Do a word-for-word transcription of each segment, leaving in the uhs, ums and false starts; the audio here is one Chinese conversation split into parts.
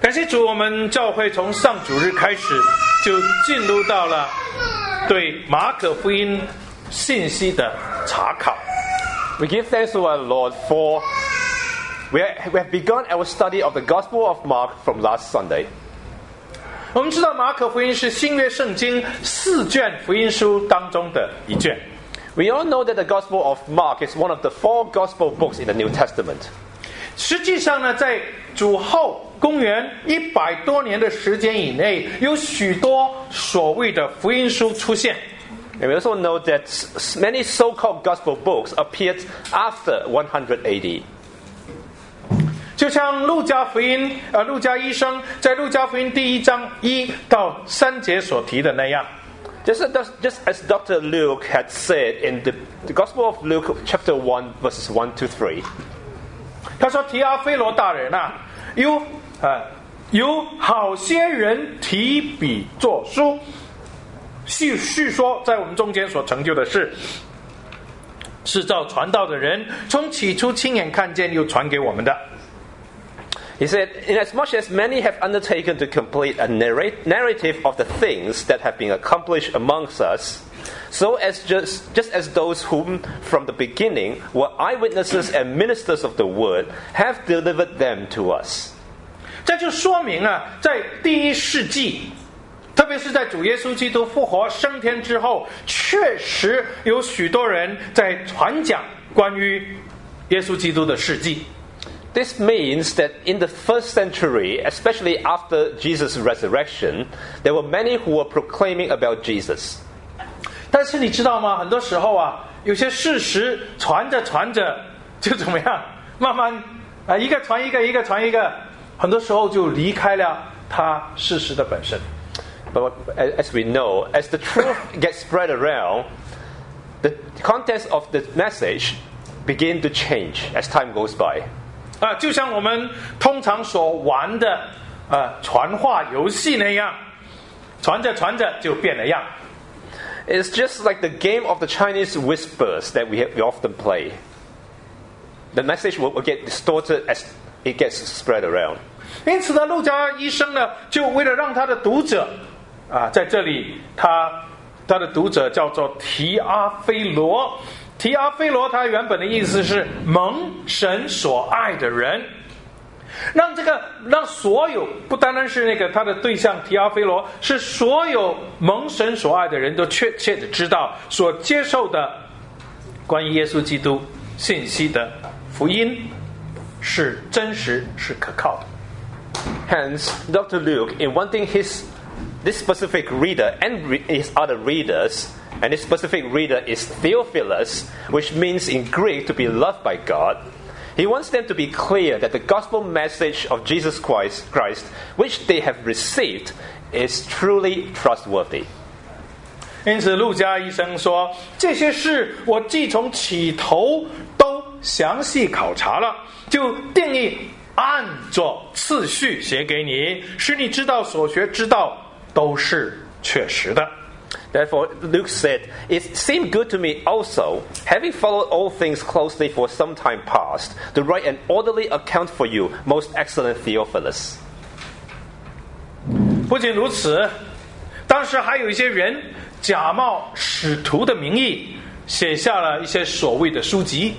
感谢主，我们教会从上主日开始就进入到了对马可福音信息的查考。 We give thanks to our Lord for we have, we have begun our study of the Gospel of Mark from last Sunday. 我们知道马可福音是新约圣经四卷福音书当中的一卷。 We all know that the Gospel of Mark is one of the four Gospel books in the New Testament. 实际上呢，在主后公元一百多年的时间以内，有许多所谓的福音书出现。 And we also know that many so-called Gospel books appeared after one hundred A D. 就像路加福音，呃，路加医生在路加福音第一章一到三节所提的那样。 Just as, just as Doctor Luke had said in the, the Gospel of Luke, chapter one, verses one to three. 他说：“提阿非罗大人啊，有呃有好些人提笔作书，叙叙说在我们中间所成就的事，是照传道的人从起初亲眼看见又传给我们的。” He said, inasmuch as many have undertaken to complete a narrate, narrative of the things that have been accomplished amongst us, so as just, just as those whom from the beginning were eyewitnesses and ministers of the word have delivered them to us. 这就说明啊，在第一世纪，特别是在主耶稣基督复活升天之后，确实有许多人在传讲关于耶稣基督的事迹。 This means that in the first century, especially after Jesus' resurrection, there were many who were proclaiming about Jesus. 但是你知道吗？很多时候啊，有些事实传着传着就怎么样，慢慢啊，一个传一个，一个传一个，很多时候就离开了它事实的本身。 But as we know, as the truth gets spread around, the contents of the message begin to change as time goes by. 啊，就像我们通常所玩的呃传话游戏那样，传着传着就变了样。 It's just like the game of the Chinese whispers that we, have, we often play. The message will, will get distorted as it gets spread around. 因此呢，路加医生呢，就为了让他的读者啊，在这里他他的读者叫做提阿非罗。 提阿非罗，他原本的意思是蒙神所爱的人，让这个让所有不单单是那个他的对象提阿非罗，是所有蒙神所爱的人都确切的知道所接受的关于耶稣基督信息的福音是真实是可靠的。 Hence, Doctor Luke, in wanting his this specific reader and re- his other readers, and this specific reader is Theophilus, which means in Greek to be loved by God. He wants them to be clear that the gospel message of Jesus Christ, Christ, which they have received, is truly trustworthy. 因此，路加医生说：“这些事我既从起头都详细考察了，就定义按着次序写给你，使你知道所学之道都是确实的。” Therefore, Luke said, It seemed good to me also, having followed all things closely for some time past, to write an orderly account for you, most excellent Theophilus. 不仅如此，当时还有一些人假冒使徒的名义，写下了一些所谓的书籍。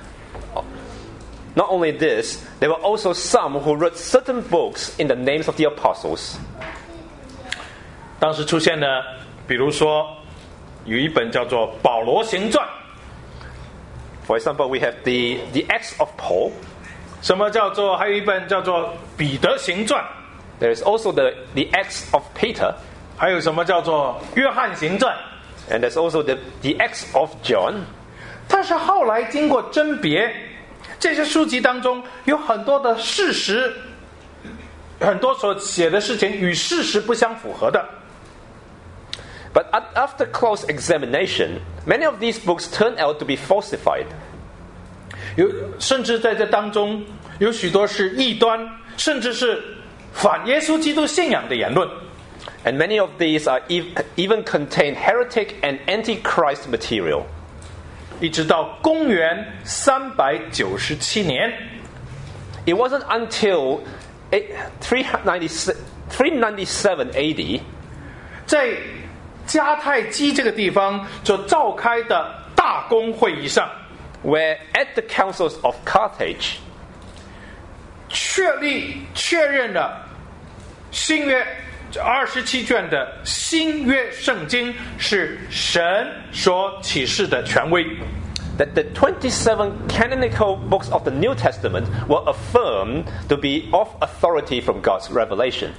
Not only this, there were also some who wrote certain books in the names of the apostles. 当时出现的，比如说有一本叫做《保罗行传》。 For example, we have the, the Acts of Paul. 什么叫做？还有一本叫做《彼得行传》。 There is also the, the Acts of Peter. 还有什么叫做《约翰行传》？ And there's also the, the Acts of John. 但是后来经过甄别，这些书籍当中有很多的事实，很多所写的事情与事实不相符合的。 But after close examination, many of these books turned out to be falsified. 有，甚至在这当中有许多是异端，甚至是反耶稣基督信仰的言论。 And many of these are ev- even contain heretic and antichrist material. 一直到公元三百九十七年， It wasn't until three ninety-seven A D， 在迦太基这个地方所召开的大公会议上， where at the councils of Carthage, 确立确认了新约二十七卷的新约圣经是神所启示的权威。 that the twenty-seven canonical books of the New Testament were affirmed to be of authority from God's revelation.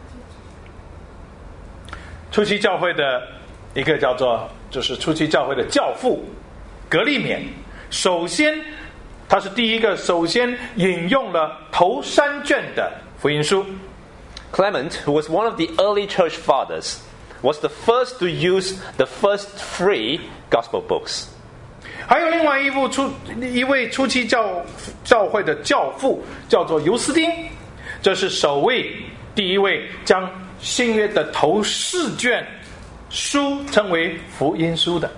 初期教会的一个叫做，就是初期教会的教父格利勉，首先他是第一个首先引用了头三卷的福音书。 Clement, who was one of the early church fathers, was the first to use the first three gospel books. 还有另外一部初一位初期教教会的教父叫做尤斯丁，这是首位第一位将新约的头四卷书称为福音书的。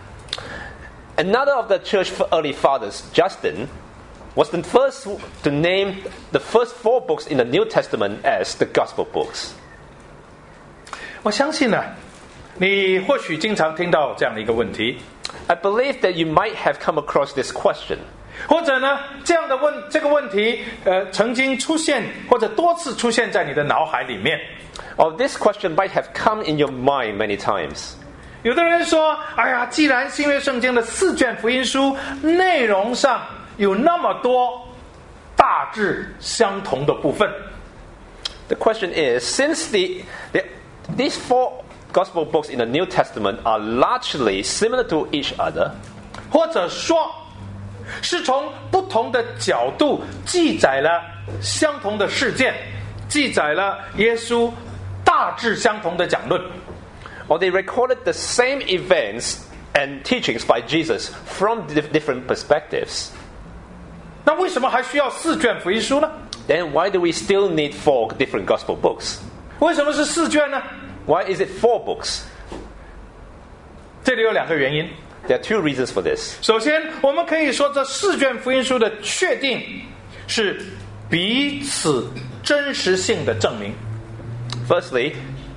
Another of the church early fathers, Justin, was the first to name the first four books in the New Testament as the gospel books. 我相信呢，你或许经常听到这样的一个问题， I believe that you might have come across this question. 或者呢，这样的问这个问题，呃，曾经出现或者多次出现在你的脑海里面。 Or this question might have come in your mind many times. 有的人说：“哎呀，既然新约圣经的四卷福音书内容上有那么多大致相同的部分， The question is, since the, the these four gospel books in the New Testament are largely similar to each other, 或者说是从不同的角度记载了相同的事件，记载了耶稣大致相同的讲论。” or they recorded the same events and teachings by Jesus from dif- different perspectives, 那为什么还需要四卷福音书呢？ then why do we still need four different gospel books? 为什么是四卷呢？ Why is it four books? 这里有两个原因。 There are two reasons for this. 首先，我们可以说这四卷福音书的确定是彼此真实性的证明。 Firstly,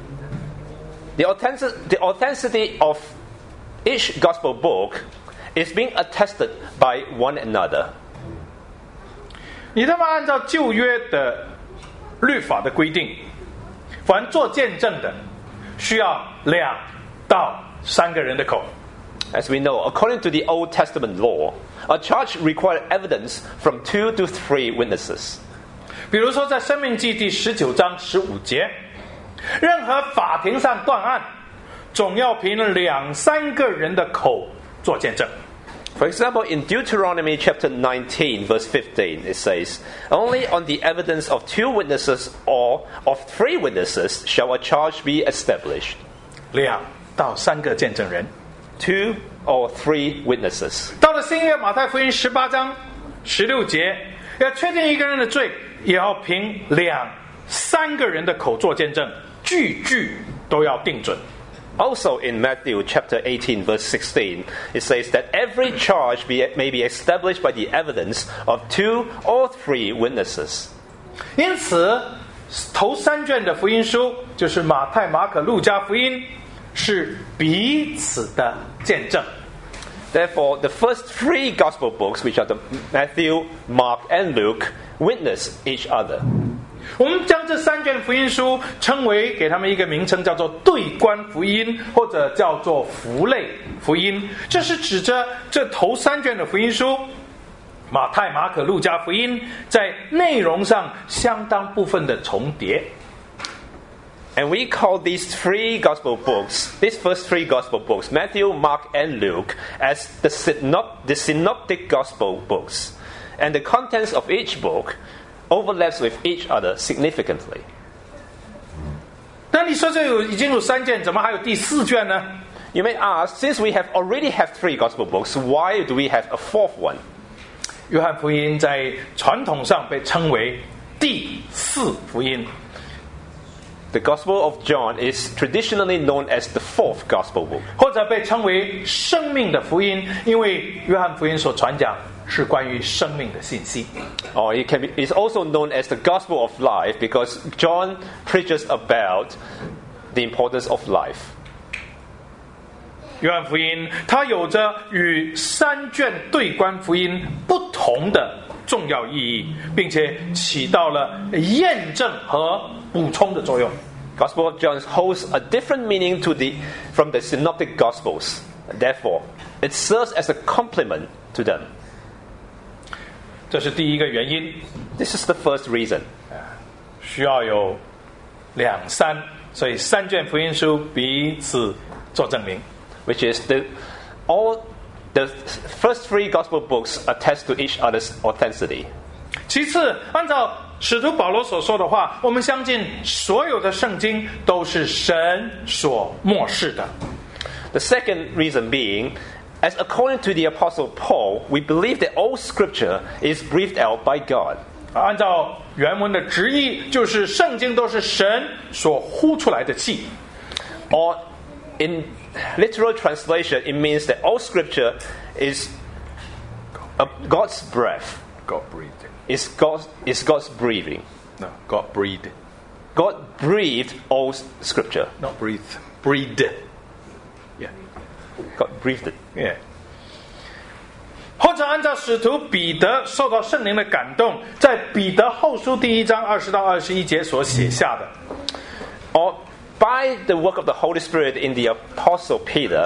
the authentic- the authenticity of each gospel book is being attested by one another. 你他妈按照旧约的律法的规定，凡做见证的，需要两到三个人的口。 As we know, according to the Old Testament law, a charge required evidence from two to three witnesses. 比如说，在《申命记》第十九章十五节，任何法庭上断案，总要凭两三个人的口做见证。 For example, in Deuteronomy chapter nineteen, verse fifteen, it says, "Only on the evidence of two witnesses or of three witnesses shall a charge be established." 两到三个见证人。 Two or three witnesses. 到了新约马太福音十八章十六节，要确定一个人的罪，也要凭两三个人的口做见证，句句都要定准。 Also in Matthew chapter eighteen, verse sixteen, it says that every charge be, may be established by the evidence of two or three witnesses. 因此，头三卷的福音书就是马太、马可、路加福音，是彼此的见证。 Therefore, the first three gospel books, which are the Matthew, Mark, and Luke, witness each other. 我们将这三卷福音书称为，给他们一个名称，叫做对观福音，或者叫做福类福音。这是指着这头三卷的福音书，马太、马可、路加福音，在内容上相当部分的重叠。 And we call these three gospel books, these first three gospel books, Matthew, Mark, and Luke, as the, synop- the synoptic gospel books. And the contents of each book overlaps with each other significantly. 那你说这有已经有三卷，怎么还有第四卷呢？ You may ask, since we have already have three gospel books, why do we have a fourth one? 约翰福音在传统上被称为第四福音。 The Gospel of John is traditionally known as the fourth gospel book. 或者被称为生命的福音，因为约翰福音所传讲是关于生命的信息。 Or it can be, it's also known as the gospel of life because John preaches about the importance of life. 约翰福音它有着与三卷对观福音不同的重要意义，并且起到了验证和补充的作用。 Gospel of John holds a different meaning to the, from the synoptic gospels. Therefore, it serves as a complement to them. 这是第一个原因， This is the first reason. 需要有两三，所以三卷福音书彼此做证明。 Which is the all the first three gospel books attest to each other's authenticity. 其次，按照使徒保罗所说的话，我们相信所有的圣经都是神所默示的。 The second reason being, as according to the Apostle Paul, we believe that all Scripture is breathed out by God. 按照原文的直译，就是圣经都是神所呼出来的气。 Or in literal translation, it means that all Scripture is uh, God's breath. God breathed. Is God's, is God's breathing. No, God breathed. God breathed all Scripture. Not breathe. Breathed. Yeah. God breathed it. Yeah. 或者按照使徒彼得受到圣灵的感动，在彼得后书第一章二十到二十一节所写下的。 Or by the work of the Holy Spirit in the Apostle Peter,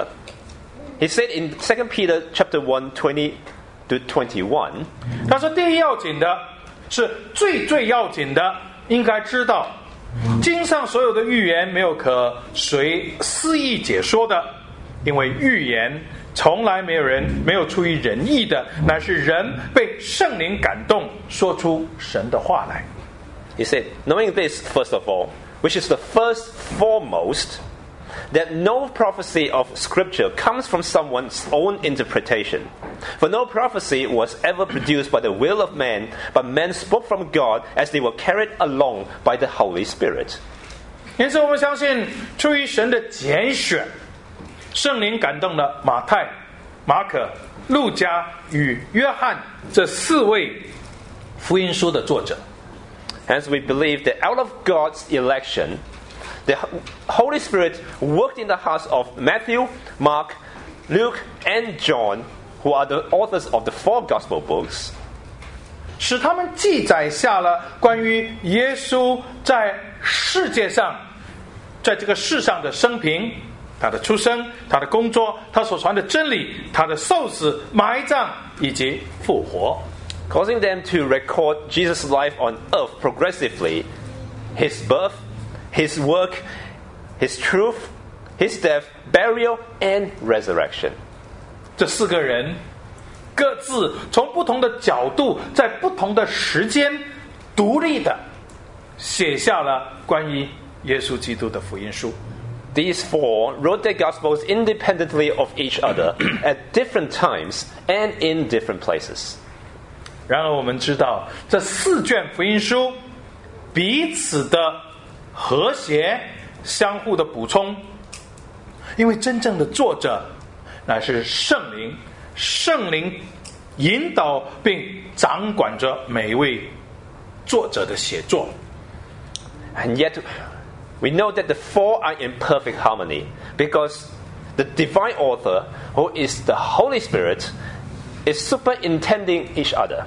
he said in Second Peter chapter one, twenty to twenty-one, 他说：“第一要紧的是最最要紧的，应该知道，经上所有的预言没有可随私意解说的，因为预言从来没有人没有出于人意的，乃是人被圣灵感动，说出神的话来。” he said, knowing this, first of all, which is the first foremost, that no prophecy of Scripture comes from someone's own interpretation. For no prophecy was ever produced by the will of man, but men spoke from God as they were carried along by the Holy Spirit. 因此，我们相信，出于神的拣选，圣灵感动了马太、马可、路加与约翰这四位福音书的作者。 Hence, we believe that out of God's election, the Holy Spirit worked in the hearts of Matthew, Mark, Luke, and John, who are the authors of the four gospel books, 使他们记载下了关于耶稣在世界上，在这个世上的生平，他的出生，他的工作，他所传的真理，他的受死、埋葬以及复活。 causing them to record Jesus' life on earth progressively, his birth, his work, his truth, his death, burial, and resurrection. 这四个人各自从不同的角度，在不同的时间，独立的写下了关于耶稣基督的福音书。 These four wrote their gospels independently of each other at different times and in different places. 然而我们知道，这四卷福音书彼此的和谐，相互的补充，因为真正的作者乃是圣灵，圣灵引导并掌管着每一位作者的写作。 And yet, we know that the four are in perfect harmony because the divine author, who is the Holy Spirit, is superintending each other.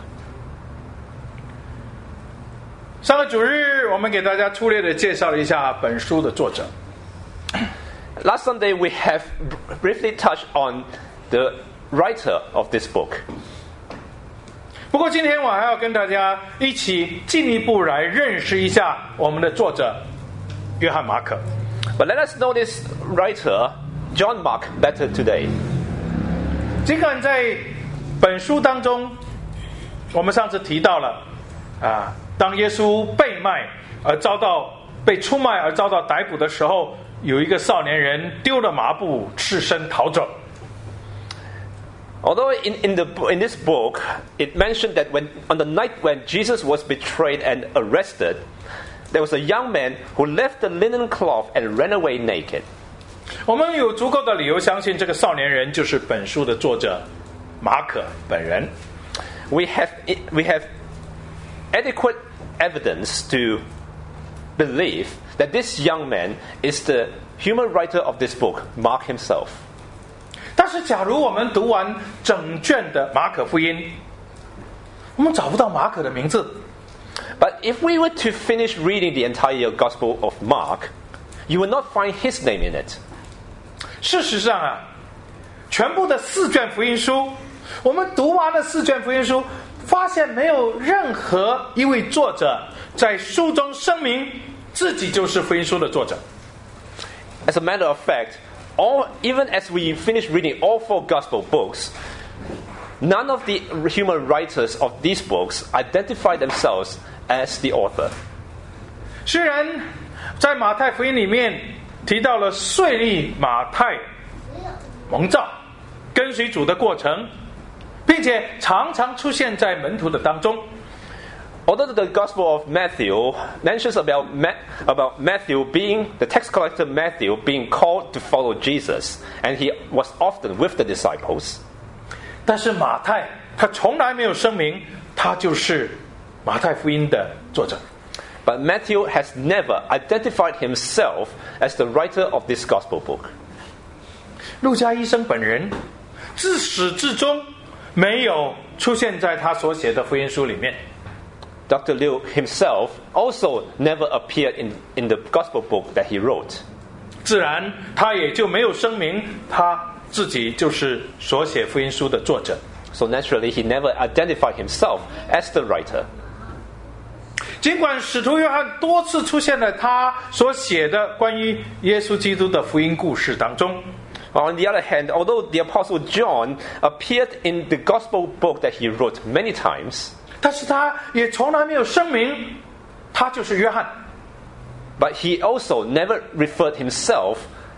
上个主日，我们给大家粗略的介绍了一下本书的作者。 Last Sunday, we have briefly touched on the writer of this book. 不过今天我还要跟大家一起进一步来认识一下我们的作者约翰马可。 But let us know this writer, John Mark, better today. 尽管在本书当中，我们上次提到了啊，当耶稣被卖而遭到被出卖而遭到逮捕的时候，有一个少年人丢了麻布，赤身逃走。 Although in, in, the, in this book, it mentioned that when, on the night when Jesus was betrayed and arrested, there was a young man who left the linen cloth and ran away naked. 我们有足够的理由相信，这个少年人就是本书的作者马可本人。 we have we have adequate evidence to believe that this young man is the human writer of this book, Mark himself. 但是，假如我们读完整卷的马可福音，我们找不到马可的名字。 But if we were to finish reading the entire Gospel of Mark, you will not find his name in it. 事实上啊，全部的四卷福音书，我们读完了四卷福音书，发现没有任何一位作者在书中声明自己就是福音书的作者。 As a matter of fact, all, even as we finish reading all four Gospel books, none of the human writers of these books identify themselves as the author. 虽然在马太福音里面提到了税吏马太蒙召跟随主的过程，并且常常出现在门徒的当中。 Although the Gospel of Matthew mentions about, Ma- about Matthew being, the tax collector Matthew being called to follow Jesus, and he was often with the disciples. 但是马太他从来没有声明他就是马太福音的作者。 But Matthew has never identified himself as the writer of this Gospel book. 路加医生本人自始至终没有出现在他所写的福音书里面。 Doctor Luke himself also never appeared in, in the Gospel book that he wrote. 自然他也就没有声明他自己就是所写福音书的作者。 So naturally, he never identified himself as the writer. 尽管使徒约翰多次出现在他所写的关于耶稣基督的福音故事当中， On the other hand, although the Apostle John appeared in the Gospel book that he wrote many times, 但是他也从来没有声明他就是约翰。 but he also never referred himself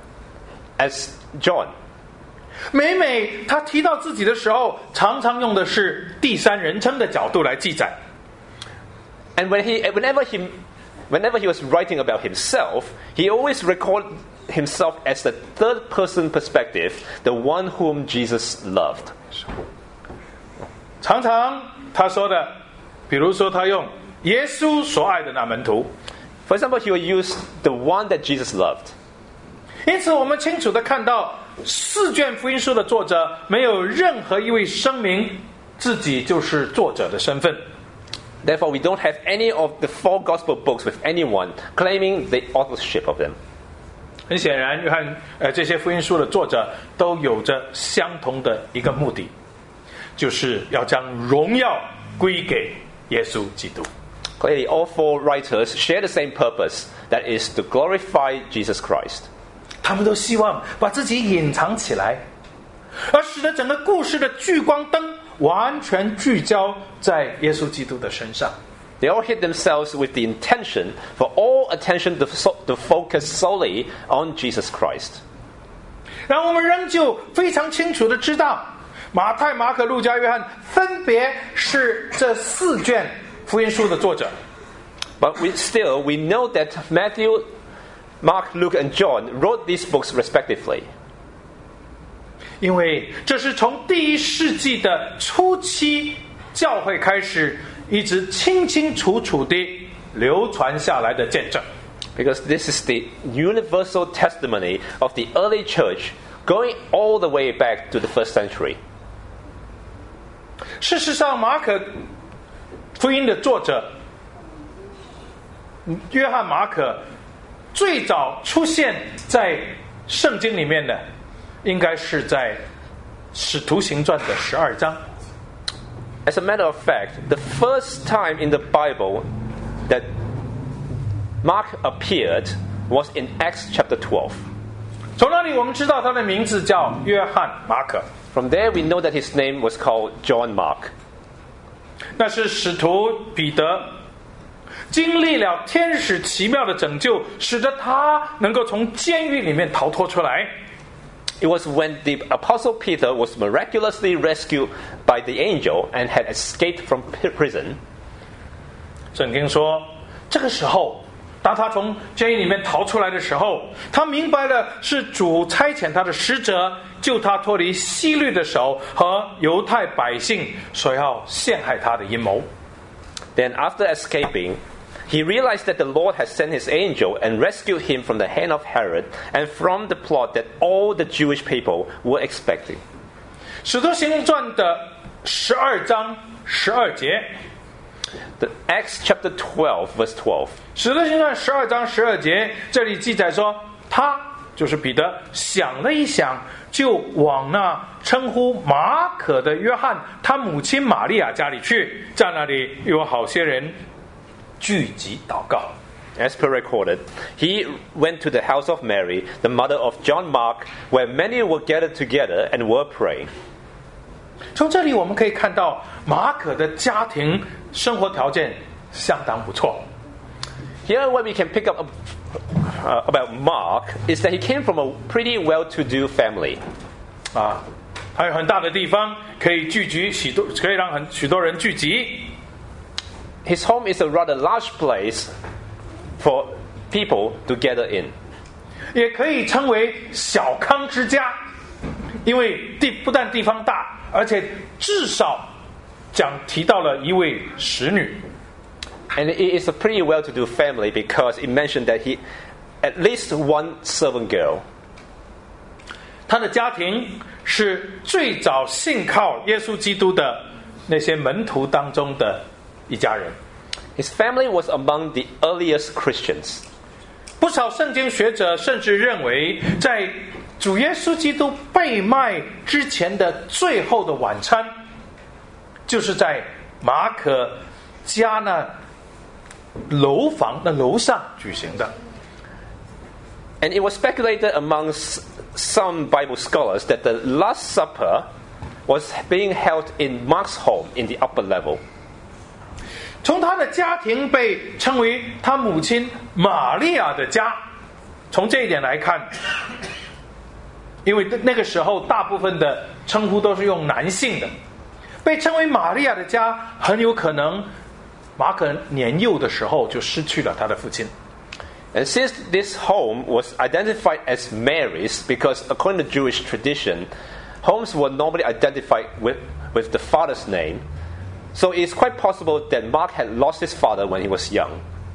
as John. 每每他提到自己的时候，常常用的是第三人称的角度来记载。 And when he, whenever he, whenever he was writing about himself, he always recalled himself as the third-person perspective, the one whom Jesus loved. 常常他说的，比如说他用耶稣所爱的那门徒。 For example, he will use the one that Jesus loved. 因此，我们清楚地看到，四卷福音书的作者没有任何一位声明自己就是作者的身份。 Therefore, we don't have any of the four Gospel books with anyone claiming the authorship of them. 很显然，约翰呃这些福音书的作者都有着相同的一个目的，就是要将荣耀归给耶稣基督。 Clearly, all four writers share the same purpose, that is to glorify Jesus Christ. 他们都希望把自己隐藏起来，而使得整个故事的聚光灯完全聚焦在耶稣基督的身上。 They all hid themselves with the intention for all attention to, so, to focus solely on Jesus Christ. 然后我们仍旧非常清楚地知道，马太、马可、路加、约翰分别是这四卷福音书的作者。 But we still, we know that Matthew, Mark, Luke, and John wrote these books respectively. 因为这是从第一世纪的初期教会开始，一直清清楚楚地流传下来的见证。 Because this is the universal testimony of the early church going all the way back to the first century. 事实上，马可福音的作者约翰·马可最早出现在圣经里面的，应该是在使徒行传的十二章。 As a matter of fact, the first time in the Bible that Mark appeared was in Acts chapter twelve. 从那里我们知道他的名字叫约翰·马可。 From there, we know that his name was called John Mark. 那是使徒彼得经历了天使奇妙的拯救，使得他能够从监狱里面逃脱出来。 It was when the Apostle Peter was miraculously rescued by the angel and had escaped from prison. 圣经说，这个时候当他从监狱里面逃出来的时候，他明白了是主差遣他的使者救他脱离希律的手和犹太百姓所要陷害他的阴谋。 Then after escaping, he realized that the Lord had sent his angel and rescued him from the hand of Herod and from the plot that all the Jewish people were expecting. 使徒行传的十二章十二节， The Acts chapter twelve, verse twelve. 使徒行传十二章十二节，这里记载说，他就是彼得想了一想，就往那称呼马可的约翰他母亲玛利亚家里去，在那里有好些人聚集祷告。 As per recorded, he went to the house of Mary, the mother of John Mark, where many were gathered together and were praying. 从这里我们可以看到，马可的家庭生活条件相当不错。 Here, what we can pick up uh, about Mark is that he came from a pretty well-to-do family. 啊，还有很大的地方可以聚集许多，可以让很许多人聚集。 His home is a rather large place for people to gather in. 也可以称为小康之家，因为地不但地方大，而且至少讲提到了一位使女。 And it is a pretty well-to-do family because it mentioned that he at least one servant girl. 他的家庭是最早信靠耶稣基督的那些门徒当中的一家人。 His family was among the earliest Christians. 不少圣经学者甚至认为，在主耶稣基督被卖之前的最后的晚餐，就是在马可家那楼房的楼上举行的。 And it was speculated amongst some Bible scholars that the Last Supper was being held in Mark's home in the upper level. 从他的家庭被称为他母亲玛利亚的家，从这一点来看，因为那个时候大部分的称呼都是用男性的，被称为玛利亚的家，很有可能马可年幼的时候就失去了他的父亲。 And since this home was identified as Mary's, because according to Jewish tradition, homes were normally identified with, with the father's name, so it's quite possible that Mark had lost his father when he was young.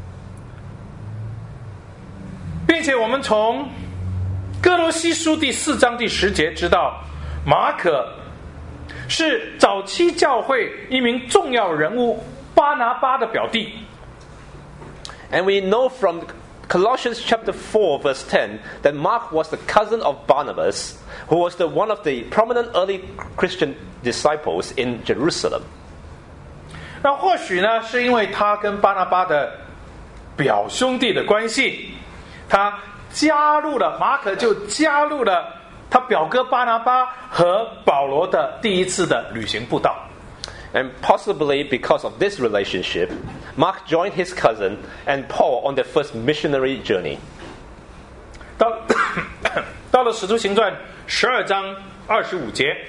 并且我们从哥罗西书第四章第十节知道，马可是早期教会一名重要人物巴拿巴的表弟。 And we know from Colossians chapter four, verse ten, that Mark was the cousin of Barnabas, who was the one of the prominent early Christian disciples in Jerusalem. 那或许呢，是因为他跟巴拿巴的表兄弟的关系，他加入了马可，就加入了他表哥巴拿巴和保罗的第一次的旅行布道。 And possibly because of this relationship, Mark joined his cousin and Paul on their first missionary journey. 到到了使徒行传十二章二十五节，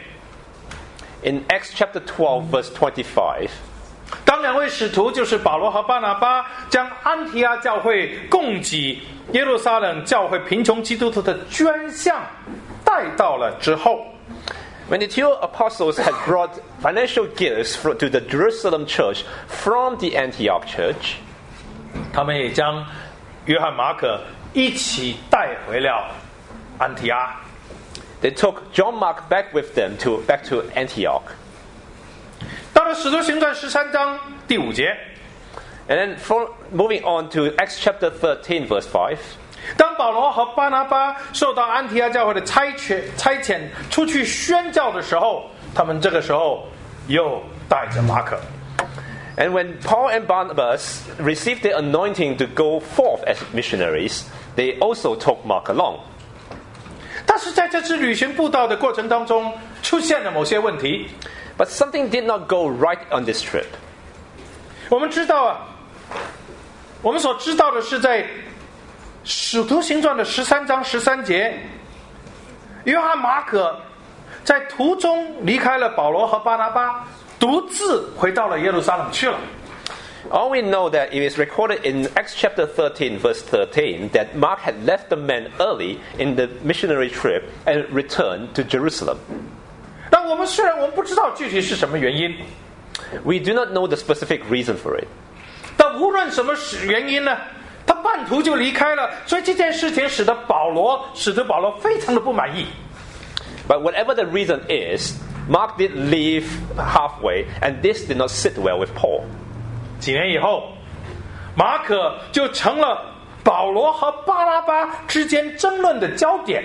In Acts chapter twelve, verse twenty-five, 当两位使徒就是保罗和巴拿巴将安提阿教会供给耶路撒冷教会贫穷基督徒的捐项带到了之后， when the two apostles had brought financial gifts fro- to the Jerusalem church from the Antioch church, 他们也将约翰马可一起带回了安提阿。 they took John Mark back with them to back to Antioch. 到了使徒行传十三章第五节， And then for, moving on to Acts chapter thirteen, verse five, 当保罗和巴拿巴受到安提阿教会的差遣差遣出去宣教的时候，他们这个时候又带着马可。 and when Paul and Barnabas received the anointing to go forth as missionaries, they also took Mark along. 但是在这次旅行布道的过程当中，出现了某些问题。 But something did not go right on this trip. 我们知道啊，我们所知道的是在使徒行传的十三章十三节，约翰马可在途中离开了保罗和巴拿巴，独自回到了耶路撒冷去了。 All we know that it is recorded in Acts chapter thirteen, verse thirteen, that Mark had left the men early in the missionary trip and returned to Jerusalem. 那我们虽然我们不知道具体是什么原因， We do not know the specific reason for it. 但无论什么原因呢，他半途就离开了，所以这件事情使得保罗，使得保罗非常的不满意。 But whatever the reason is, Mark did leave halfway, and this did not sit well with Paul. 几年以后，马可就成了保罗和巴拉巴之间争论的焦点。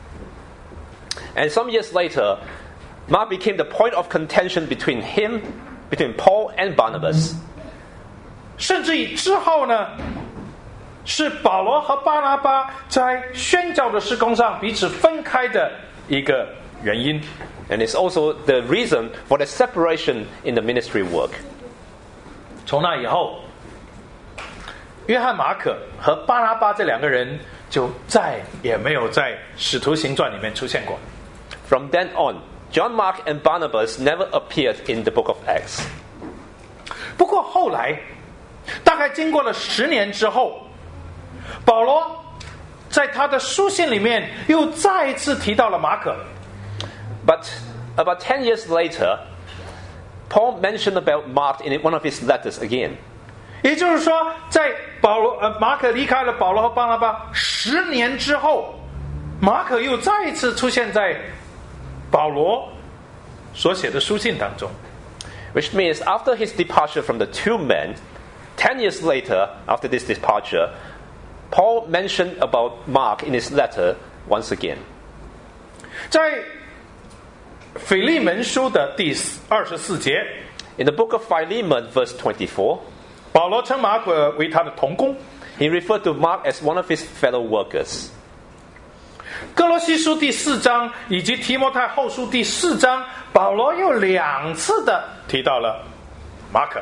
And some years later, Mark became the point of contention between him, between Paul and Barnabas. 甚至于之后呢，是保罗和巴拉巴在宣教的事工上彼此分开的一个原因。 And it's also the reason for the separation in the ministry work. 从那以后，约翰马可和巴拉巴这两个人就再也没有在使徒行传里面出现过。 From then on, John Mark and Barnabas never appeared in the book of Acts. 不过后来，大概经过了十年之后，保罗在他的书信里面又再一次提到了马可。 But about ten years later, Paul mentioned about Mark in one of his letters again. 也就是说，在保罗呃马可离开了保罗和巴拿巴十年之后，马可又再一次出现在保罗所写的书信当中。 Which means after his departure from the two men, ten years later, after this departure, Paul mentioned about Mark in his letter once again. 在腓利门书的第二十四节， In the book of Philemon, verse twenty-four, 保罗称马可为他的同工。 he referred to Mark as one of his fellow workers. 哥罗西书第四章以及提摩太后书第四章，保罗又两次的提到了马可。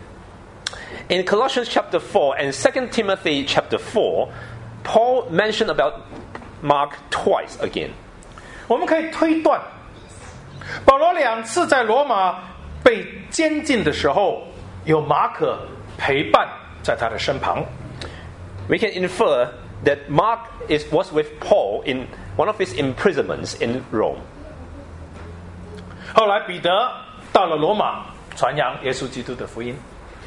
In Colossians chapter four and Second Timothy chapter four, Paul mentioned about Mark twice again. 我们可以推断，保罗两次在罗马被监禁的时候，有马可陪伴在他的身旁。 We can infer that Mark is, was with Paul in one of his imprisonments in Rome. 后来彼得到了罗马，传扬耶稣基督的福音。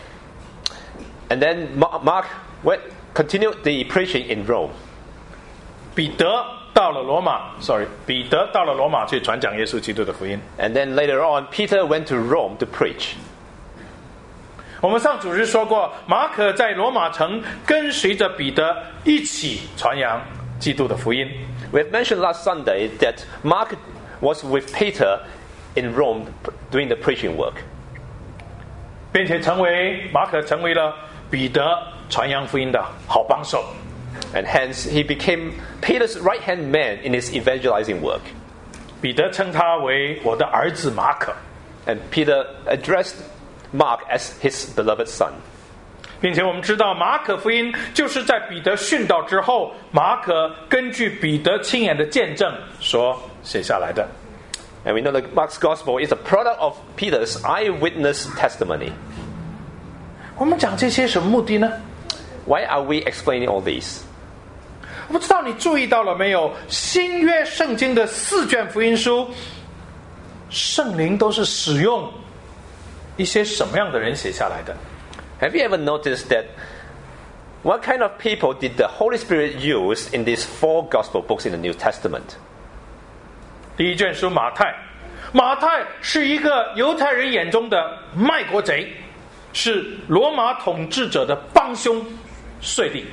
And then Mark went, continued the preaching in Rome. 彼得到了罗马 ，sorry， 彼得到了罗马去传讲耶稣基督的福音。 And then later on, Peter went to Rome to preach. 我们上主日说过，马可在罗马城跟随着彼得一起传扬基督的福音。 We have mentioned last Sunday that Mark was with Peter in Rome doing the preaching work. 并且成为马可成为了彼得传扬福音的好帮手。 And hence, he became Peter's right-hand man in his evangelizing work. 彼得称他为我的儿子马可， And Peter addressed Mark as his beloved son. 并且我们知道马可福音就是在彼得殉道之后，马可根据彼得亲眼的见证所写下来的。 And we know that Mark's gospel is a product of Peter's eyewitness testimony. 我们讲这些什么目的呢？ Why are we explaining all these? 我不知道你注意到了没有，新约圣经的四卷福音书，圣灵都是使用一些什么样的人写下来的？ Have you ever noticed that what kind of people did the Holy Spirit use in these four gospel books in the New Testament? 第一卷书马太，马太是一个犹太人眼中的卖国贼，是罗马统治者的帮凶税吏。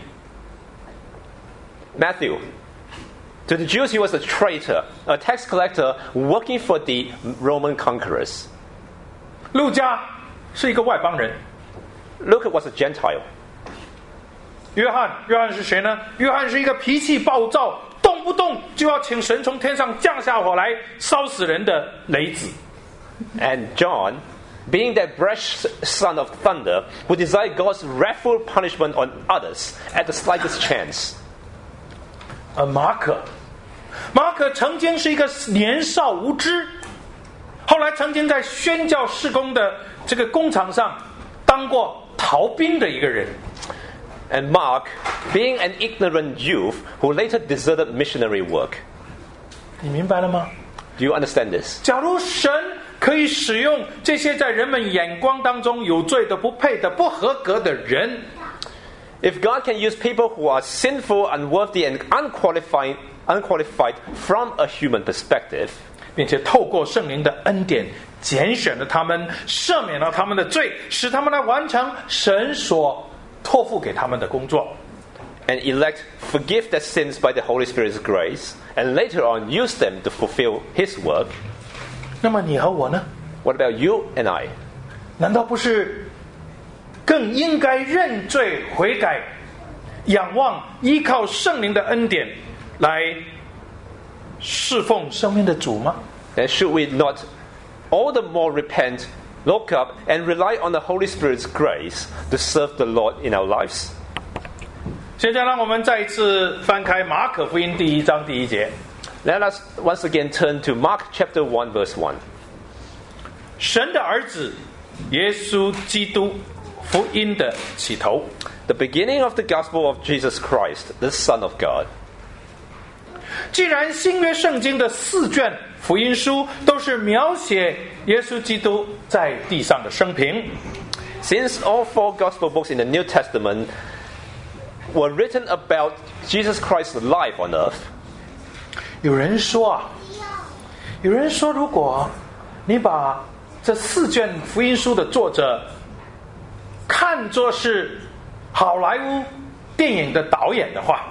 Matthew. To the Jews, he was a traitor, a tax collector working for the Roman conquerors. 路加是一个外邦人。 Luke was a Gentile. 约翰，约翰是谁呢？约翰是一个脾气暴躁，动不动就要请神从天上降下火来烧死人的雷子。 And John, being that brash son of thunder, who desired God's wrathful punishment on others at the slightest chance. 而马可，马可曾经是一个年少无知，后来曾经在宣教事工的这个工厂上当过逃兵的一个人。 And Mark, being an ignorant youth who later deserted missionary work. 你明白了吗？ Do you understand this? 假如神可以使用这些在人们眼光当中有罪的、不配的、不合格的人， If God can use people who are sinful, unworthy, and unqualified, unqualified from a human perspective, 并且透过圣灵的恩典拣选了他们，赦免了他们的罪，使他们来完成神所托付给他们的工作， and elect, forgive their sins by the Holy Spirit's grace, and later on use them to fulfill His work, 那么你和我呢？ what about you and I? 难道不是更应该认罪悔改，仰望依靠圣灵的恩典来侍奉生命的主吗？ Then should we not all the more repent, look up, and rely on the Holy Spirit's grace to serve the Lord in our lives? 现在让我们再一次翻开马可福音第一章第一节。 Let us once again turn to Mark chapter one, verse one. 神的儿子耶稣基督福音的起头。 The beginning of the gospel of Jesus Christ, the Son of God. 既然新约圣经的四卷福音书都是描写耶稣基督在地上的生平， Since all four gospel books in the New Testament were written about Jesus Christ's life on earth, 有人说啊，有人说，如果你把这四卷福音书的作者看作是好莱坞电影的导演的话，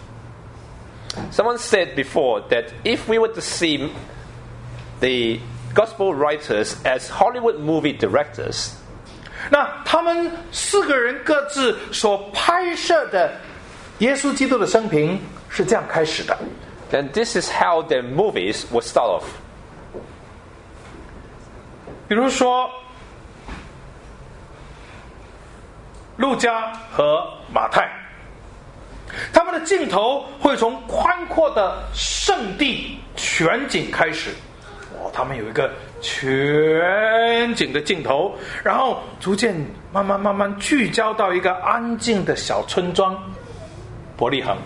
someone said before that if we were to see the gospel writers as Hollywood movie directors, 那他们四个人各自所拍摄的耶稣基督的生平是这样开始的。 then this is how their movies would start off. 比如说，路加和马太，他们的镜头会从宽阔的圣地全景开始，哦，他们有一个全景的镜头，然后逐渐慢慢慢慢聚焦到一个安静的小村庄伯利恒。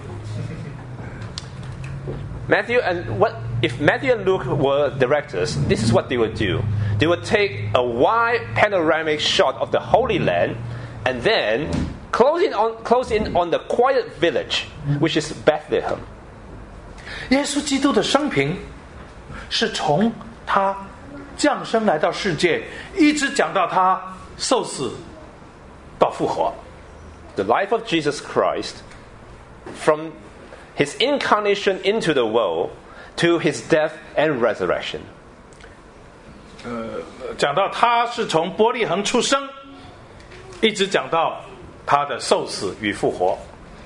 Matthew and what if Matthew and Luke were directors, this is what they would do. They would take a wide panoramic shot of the Holy Land and then close in on close in on the quiet village, which is Bethlehem. 耶稣基督的生平是从他降生来到世界，一直讲到他受死到复活。 The life of Jesus Christ, from his incarnation into the world to his death and resurrection. 讲到他是从伯利恒出生，一直讲到他的受死与复活。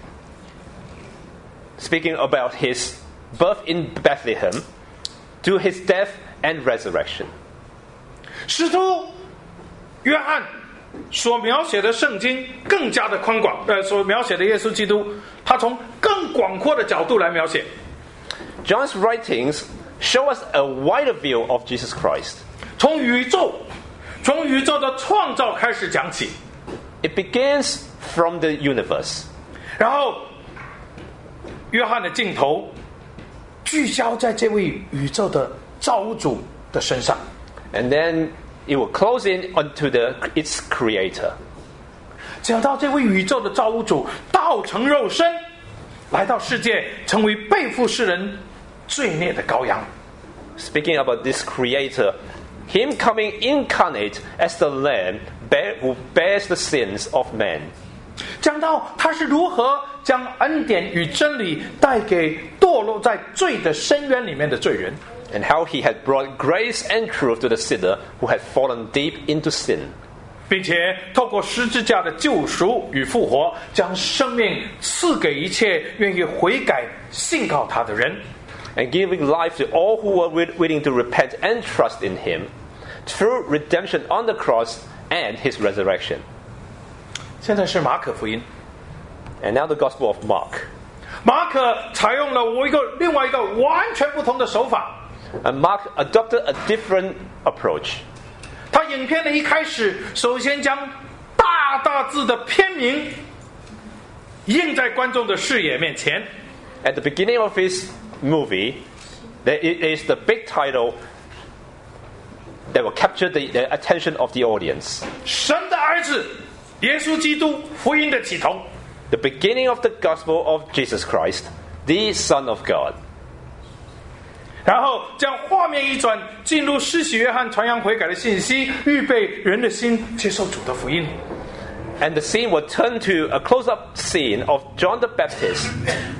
Speaking about his birth in Bethlehem to his death and resurrection. 使徒约翰所描写的圣经更加的宽广，呃，所描写的耶稣基督，他从更广阔的角度来描写。 John's writings show us a wider view of Jesus Christ. 从宇宙，从宇宙的创造开始讲起， It begins from the universe. 然后约翰的镜头聚焦在这位宇宙的造物主的身上， And then it will close in onto the, its creator. 讲到这位宇宙的造物主道成肉身，来到世界，成为背负世人罪孽的羔羊。 Speaking about this creator, him coming incarnate as the Lamb bear, who bears the sins of man. 讲到他是如何将恩典与真理带给堕落在罪的深渊里面的罪人， And how he had brought grace and truth to the sinner who had fallen deep into sin. 并且透过十字架的救赎与复活，将生命赐给一切愿意悔改信靠他的人。 And giving life to all who were willing to repent and trust in him through redemption on the cross and his resurrection. 现在是马可福音， And now the Gospel of Mark. 马可采用了我一个另外一个完全不同的手法。 And Mark adopted a different approach. 他影片的一开始，首先将大大大字的片名映在观众的视野面前。 At the beginning of his movie, there is the big title that will capture the, the attention of the audience. 神的儿子耶稣基督福音的起头。 The beginning of the gospel of Jesus Christ, the Son of God. 然后将画面一转，进入施洗约翰传扬悔改的信息，预备人的心接受主的福音。 And the scene will turn to a close-up scene of John the Baptist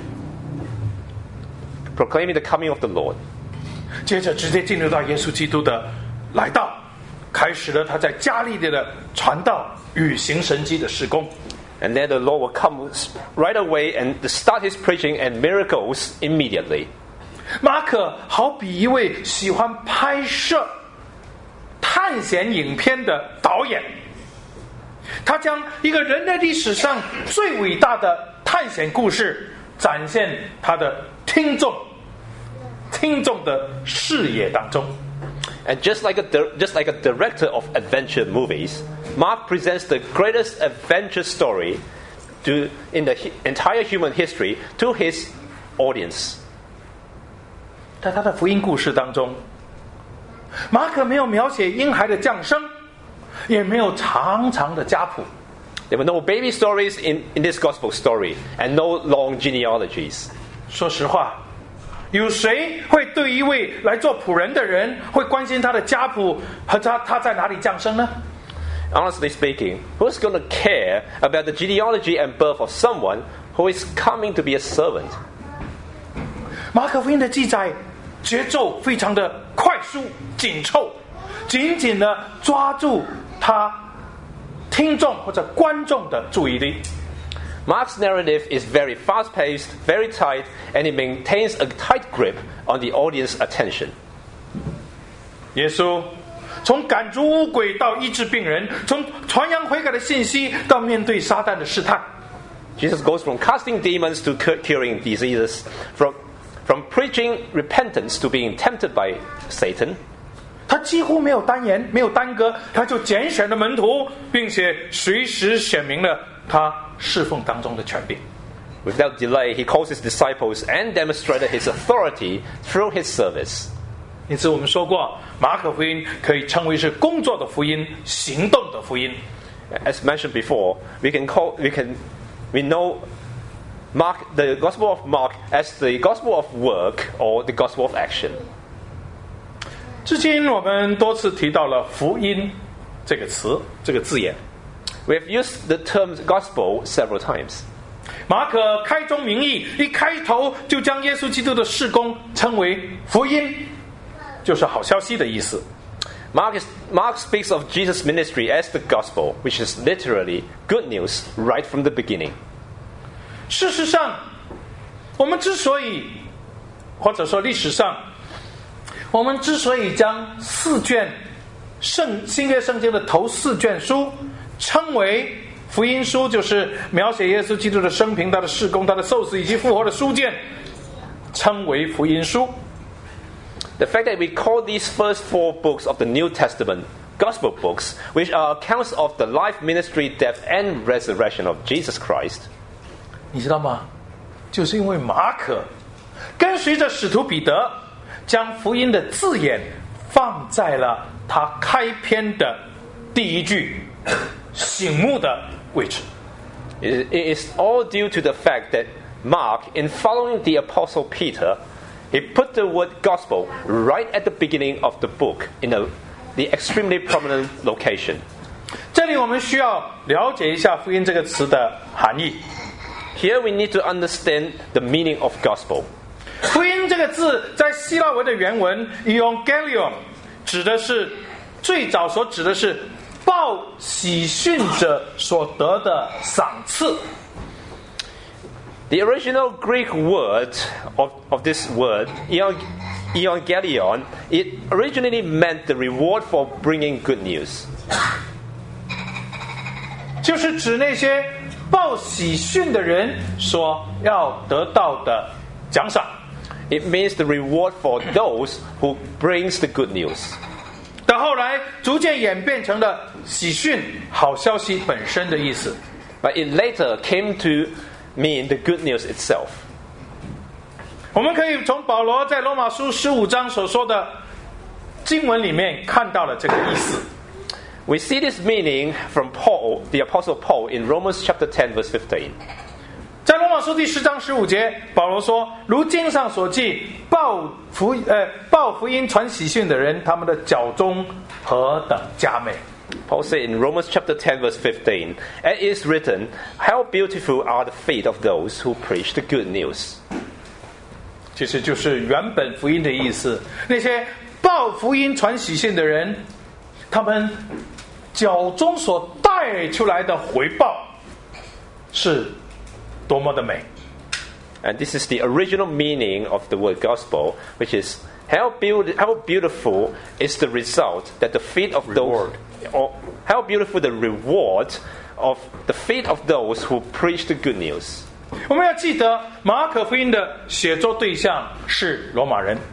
proclaiming the coming of the Lord. 接着直接进入到耶稣基督的来到，开始了他在加利利的传道与行神迹的事工。 And then the Lord will come right away and start his preaching and miracles immediately. 马可好比一位喜欢拍摄探险影片的导演，他将一个人类历史上最伟大的探险故事展现他的听众听众的视野当中。 And just like a just like a director of adventure movies, Mark presents the greatest adventure story to in the entire human history to his audience. 在他的福音故事当中，马可没有描写婴孩的降生，也没有长长的家谱。 There were no baby stories in, in this gospel story, and no long genealogies. 说实话，有谁会对一位来做仆人的人会关心他的家谱和他他在哪里降生呢？ Honestly speaking, who's going to care about the genealogy and birth of someone who is coming to be a servant? 马可福音的记载节奏非常的快速紧凑，紧紧的抓住他听众或者观众的注意力。 Mark's narrative is very fast-paced, very tight, and it maintains a tight grip on the audience's attention. 耶稣从赶逐污鬼到医治病人，从传扬悔改的信息到面对撒旦的试探。 Jesus goes from casting demons to curing diseases, from, from preaching repentance to being tempted by Satan. 他几乎没有单言，没有耽搁，他就拣选了门徒，并且随时显明了他侍奉当中的权柄。 Without delay, he calls his disciples and demonstrated his authority through his service. 因此，我们说过，马可福音可以称为是工作的福音、行动的福音。 As mentioned before, we can call, we can, we know Mark, the Gospel of Mark, as the Gospel of work or the Gospel of action. 至今，我们多次提到了福音这个词、这个字眼。 We have used the term gospel several times. 马可开宗明义，一开头就将耶稣基督的事工称为福音，就是好消息的意思。 Mark, is, Mark speaks of Jesus' ministry as the gospel, which is literally good news right from the beginning. 事实上，我们之所以，或者说历史上，我们之所以将四卷圣新约圣经的头四卷书称为福音书，就是描写耶稣基督的生平、他的事工、他的受死以及复活的书卷，称为福音书。 The fact that we call these first four books of the New Testament gospel books, which are accounts of the life, ministry, death, and resurrection of Jesus Christ. 你知道吗？就是因为马可跟随着使徒彼得，将福音的字眼放在了他开篇的第一句醒目的位置。 It it is all due to the fact that Mark, in following the Apostle Peter, he put the word gospel right at the beginning of the book in a, the extremely prominent location. 这里我们需要了解一下福音这个词的含义。 Here we need to understand the meaning of gospel. 福音这个字在希腊文的原文 evangelion 指的是最早所指的是报喜讯者所得的赏赐。 The original Greek word of, of this word, evangelion, it originally meant the reward for bringing good news. 就是指那些报喜讯的人所要得到的奖赏。 It means the reward for those who brings the good news. 到后来逐渐演变成了喜讯、好消息本身的意思。 But it later came to mean the good news itself. 我们可以从保罗在罗马书十五章所说的经文里面看到了这个意思。 We see this meaning from Paul, the Apostle Paul, in Romans chapter ten, verse fifteen. 在罗马书第十章十五节，保罗说：“如经上所记，报福呃报福音传喜讯的人，他们的脚中何等佳美。” Paul said in Romans chapter ten, verse fifteen, "As it is written, how beautiful are the feet of those who preach the good news." 其实就是原本福音的意思。那些报福音传喜讯的人，他们脚中所带出来的回报是多么的美。 And this is the original meaning of the word gospel, which is how, beauty, how beautiful is the result that the feet of Reward. those, or how beautiful the reward of the feet of those who preach the good news. 我们要记得，马可福音的写作对象是罗马人。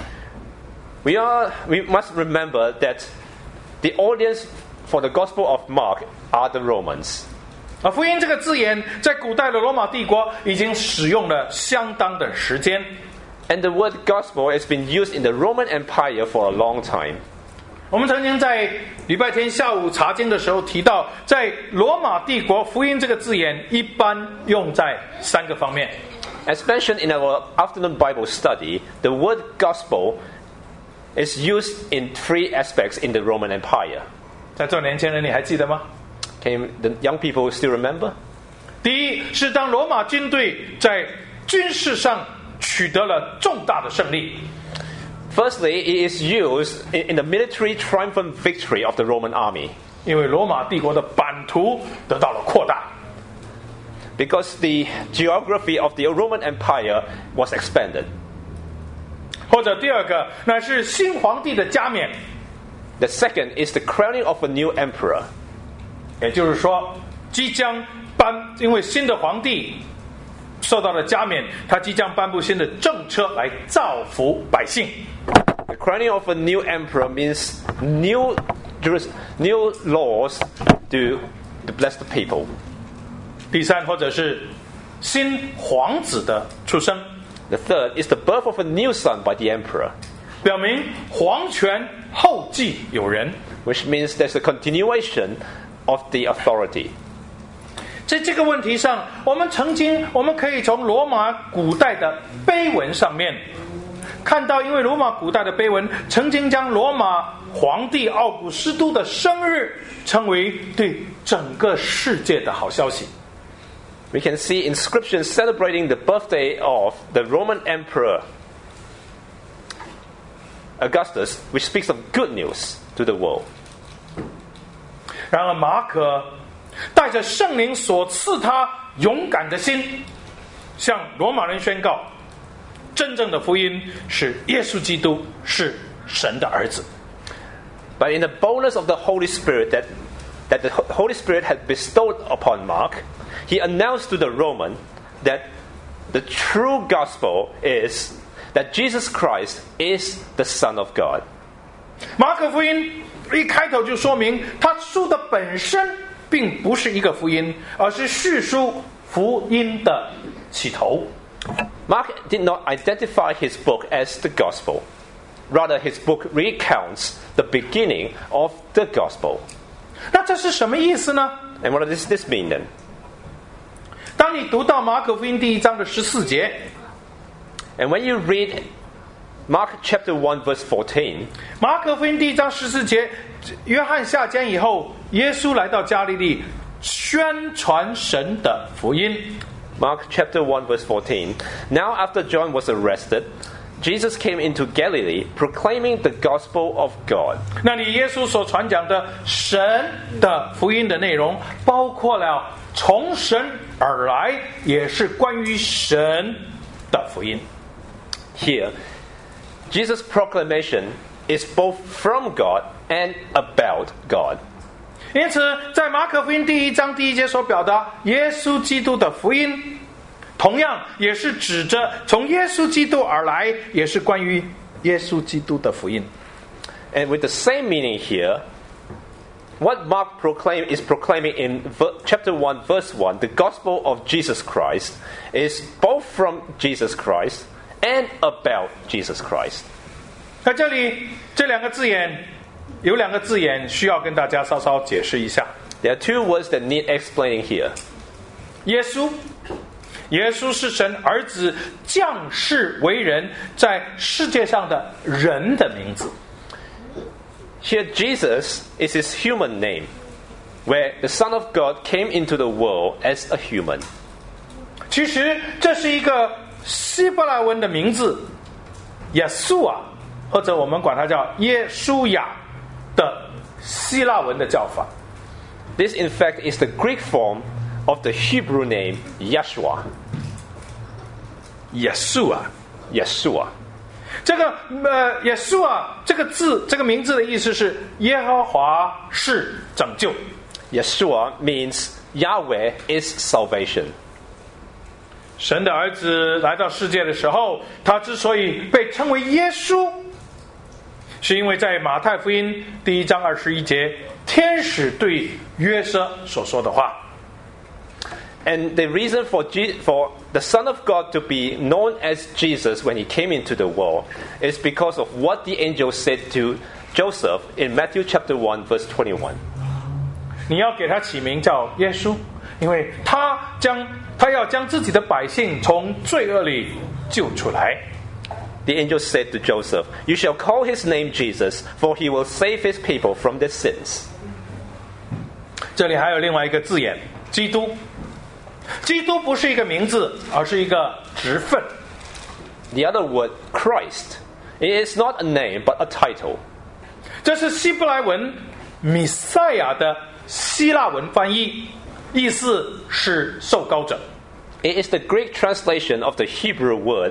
We are, we must remember that the audience for the Gospel of Mark are the Romans. 啊，福音这个字眼在古代的罗马帝国已经使用了相当的时间。 And the word gospel has been used in the Roman Empire for a long time. 我们曾经在礼拜天下午查经的时候提到，在罗马帝国，福音这个字眼一般用在三个方面。 As mentioned in our afternoon Bible study, the word gospel is used in three aspects in the Roman Empire. 在座年轻人，你还记得吗？ Can the young people still remember? 第一是当罗马军队在军事上取得了重大的胜利。 Firstly, it is used in the military triumphant victory of the Roman army. 因为罗马帝国的版图得到了扩大。 Because the geography of the Roman Empire was expanded. 或者第二个，乃是新皇帝的加冕。 The second is the crowning of a new emperor. 也就是说，即将颁，因为新的皇帝受到了加冕，他即将颁布新的政策来造福百姓。 The crowning of a new emperor means new, new laws to, to bless the people. 第三，或者是新皇子的出生， The third is the birth of a new son by the emperor, 表明皇权后继有人。 which means there's a continuation of the authority. 在这个问题上，我们曾经我们可以从罗马古代的碑文上面看到，因为罗马古代的碑文曾经将罗马皇帝奥古斯都的生日称为对整个世界的好消息。 We can see inscriptions celebrating the birthday of the Roman Emperor Augustus, which speaks of good news to the world. 然而马可带着圣灵所赐他勇敢的心，向罗马人宣告，真正的福音是耶稣基督是神的儿子。 But in the boldness of the Holy Spirit that, that the Holy Spirit had bestowed upon Mark, he announced to the Roman that the true gospel is that Jesus Christ is the Son of God. 马可福音一开头就说明，他书的本身并不是一个福音，而是叙述福音的起头。 Mark did not identify his book as the gospel. Rather, his book recounts the beginning of the gospel. 那这是什么意思呢？ And what does this mean then? 当你读到马可福音第一章的十四节， And when you read Mark chapter one verse fourteen, 马可福音第一章十四节，约翰下监以后，耶稣来到加利利，宣传神的福音。 Mark chapter one verse fourteen, now after John was arrested, Jesus came into Galilee proclaiming the gospel of God. 那里耶稣所传讲的神的福音的内容，包括了从神而来，也是关于神的福音。 Here, Jesus' proclamation is both from God and about God. 因此，在马可福音第一章第一节所表达耶稣基督的福音，同样也是指着从耶稣基督而来，也是关于耶稣基督的福音。 And with the same meaning here, What Mark proclaim, is proclaiming in ver, chapter one, verse one, the gospel of Jesus Christ, is both from Jesus Christ and about Jesus Christ. 在这里，这两个字眼有两个字眼需要跟大家稍稍解释一下。 There are two words that need explaining here. 耶稣，耶稣是神儿子降世为人，在世界上的人的名字。 Here, Jesus is his human name, where the Son of God came into the world as a human. 其实这是一个希伯来文的名字，耶稣啊，或者我们管它叫耶稣亚的希腊文的叫法。 This, in fact, is the Greek form of the Hebrew name Yeshua. 耶稣啊， Yeshua. 这个呃，耶稣啊，这个字，这个名字的意思是耶和华是拯救。 Yeshua means Yahweh is salvation. 神的儿子来到世界的时候，他之所以被称为耶稣，是因为在马太福音第一章二十一节，天使对约瑟所说的话。 And the reason for, Je- for the Son of God to be known as Jesus when he came into the world is because of what the angel said to Joseph in Matthew chapter one, verse twenty-one. 你要给他起名叫耶稣，因为他将他要将自己的百姓从罪恶里救出来。 The angel said to Joseph, "You shall call his name Jesus, for he will save his people from their sins." 这里还有另外一个字眼，基督。基督不是一个名字，而是一个职分。 The other word, Christ, it is not a name but a title. 这是希伯来文弥赛亚的希腊文翻译，意思是受膏者。 It is the Greek translation of the Hebrew word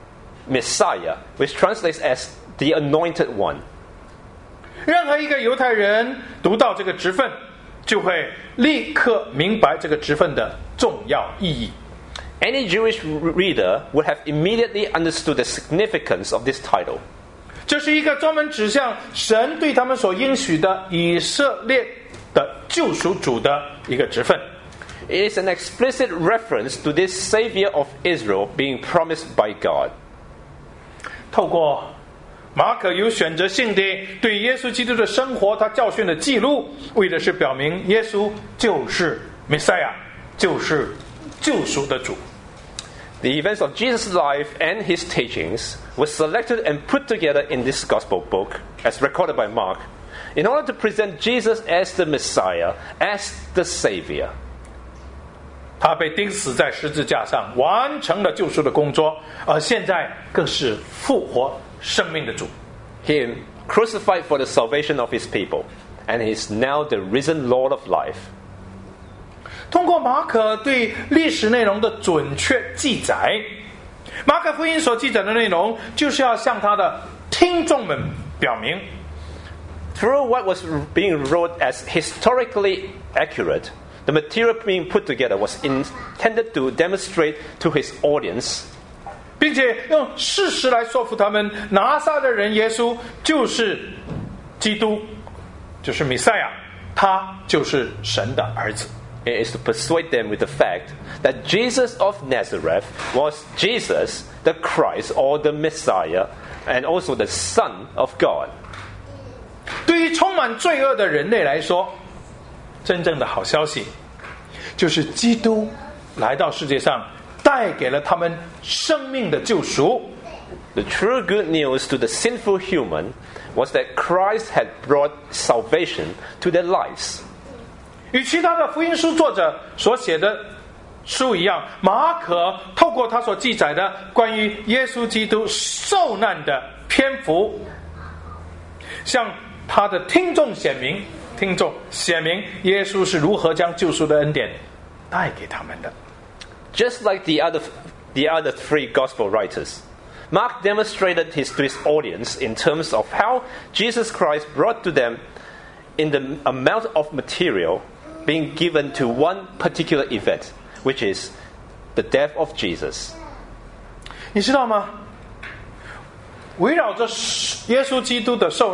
Messiah, which translates as the anointed one. 任何一个犹太人读到这个职分，就会立刻明白这个职分的重要意义。 Any Jewish reader would have immediately understood the significance of this title. 这是一个专门指向神对他们所应许的以色列的救赎主的一个职分。 It is an explicit reference to this Savior of Israel being promised by God. 透过马可有选择性的对耶稣基督的生活他教训的记录，为的是表明耶稣就是弥赛亚，就是救赎的主。 The events of Jesus' life and his teachings were selected and put together in this gospel book, as recorded by Mark, in order to present Jesus as the Messiah, as the Savior. 他被钉死在十字架上，完成了救赎的工作，而现在更是复活生命的主。 Him crucified for the salvation of his people, and he is now the risen Lord of life. 通过马可对历史内容的准确记载，马可福音所记载的内容，就是要向他的听众们表明， Through what was being wrote as historically accurate, the material being put together was intended to demonstrate to his audience, 并且用事实来说服他们，拿撒勒人耶稣就是基督，就是弥赛亚，他就是神的儿子。 It is to persuade them with the fact that Jesus of Nazareth was Jesus, the Christ, or the Messiah, and also the Son of God. 对于充满罪恶的人类来说，真正的好消息就是基督来到世界上，带给了他们生命的救赎。 The true good news to the sinful human was that Christ had brought salvation to their lives. 与其他的福音书作者所写的书一样，马可透过他所记载的关于耶稣基督受难的篇幅，向他的听众显明，听众显明耶稣是如何将救赎的恩典带给他们的。 Just like the other, the other three gospel writers, Mark demonstrated his, to his audience in terms of how Jesus Christ brought to them in the amount of material being given to one particular event, which is the death of Jesus. 你知道吗？围绕着耶稣基督的受难，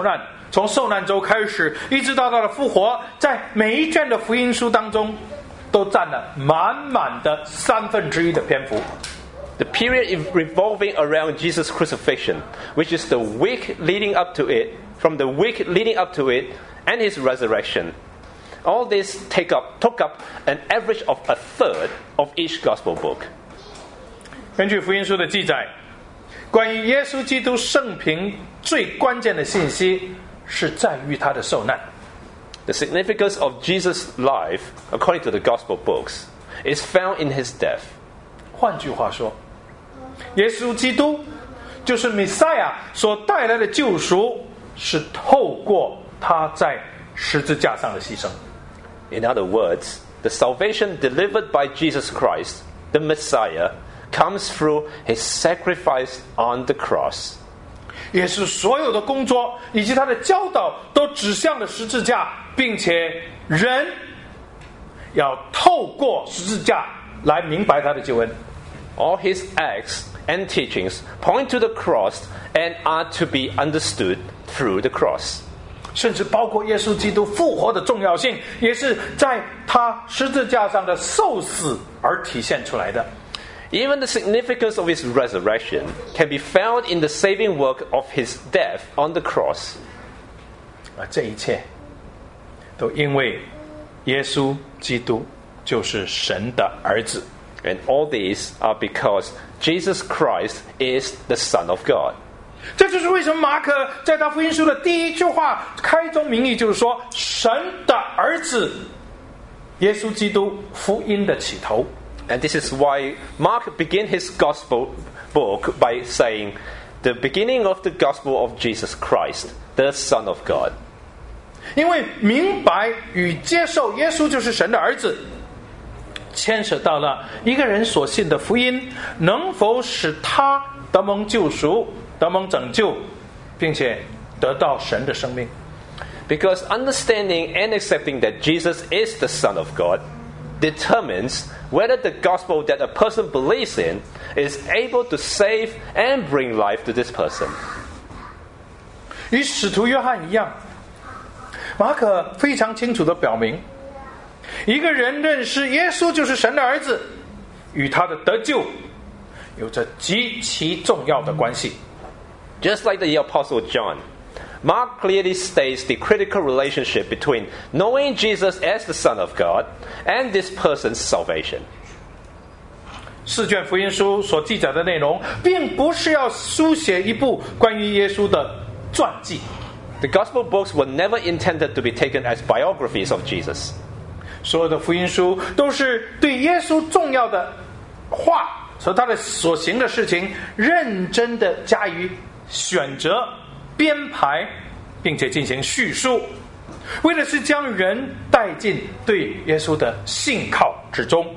从受难周开始，一直到他的复活，在每一卷的福音书当中，都占了满满的三分之一的篇幅。 The period revolving around Jesus' crucifixion, which is the week leading up to it, from the week leading up to it, and his resurrection. All this take up, took up an average of a third of each gospel book. 根据福音书的记载，关于耶稣基督生平最关键的信息是在于他的受难。 The significance of Jesus' life, according to the gospel books, is found in his death. 换句话说，耶稣基督就是弥赛亚所带来的救赎，是透过他在十字架上的牺牲。 In other words, the salvation delivered by Jesus Christ, the Messiah, comes through his sacrifice on the cross. 耶稣所有的工作以及他的教导都指向了十字架，并且人要透过十字架来明白他的救恩。 All his acts and teachings point to the cross and are to be understood through the cross. 甚至包括耶稣基督复活的重要性，也是在他十字架上的受死而体现出来的。 Even the significance of his resurrection can be found in the saving work of his death on the cross. 而这一切都因为耶稣基督就是神的儿子。 And all these are because Jesus Christ is the Son of God. 这就是为什么马可在他福音书的第一句话开宗明义就是说，神的儿子耶稣基督福音的起头。 And this is why Mark began his gospel book by saying, the beginning of the gospel of Jesus Christ, the Son of God. 因为明白与接受耶稣就是神的儿子，牵扯到了一个人所信的福音能否使他得蒙救赎，得蒙拯救，并且得到神的生命。 Because understanding and accepting that Jesus is the Son of God determines whether the gospel that a person believes in is able to save and bring life to this person. 与使徒约翰一样，马可非常清楚地表明，一个人认识耶稣就是神的儿子，与他的得救有着极其重要的关系。 Just like the Apostle John, Mark clearly states the critical relationship between knowing Jesus as the Son of God and this person's salvation. 四卷福音书所记载的内容，并不是要书写一部关于耶稣的传记。 The gospel books were never intended to be taken as biographies of Jesus. 所有的福音书都是对耶稣重要的话和他的所行的事情，认真的加以选择、编排，并且进行叙述，为的是将人带进对耶稣的信靠之中。